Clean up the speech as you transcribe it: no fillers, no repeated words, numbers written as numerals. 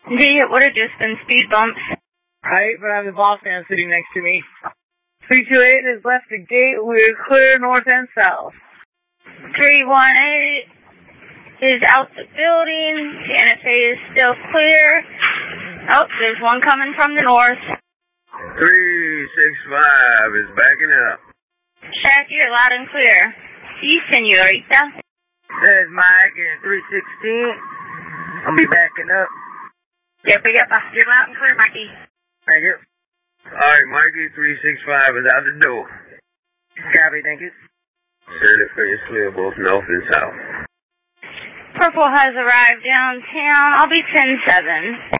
Would have just been speed bumps. Right, but I have the boss man sitting next to me. 328 has left the gate. We're clear north and south. 318 is out the building. The NSA is still clear. Oh, there's one coming from the north. 365 is backing up. Shaq, you're loud and clear. Si, senorita. There's Mike in 316. I'll be backing up. Yep. You're loud and clear, Mikey. Thank you. Alright, Mikey, 365 is out the door. Copy, thank you. Certified is clear both north and south. Purple has arrived downtown. I'll be 10-7.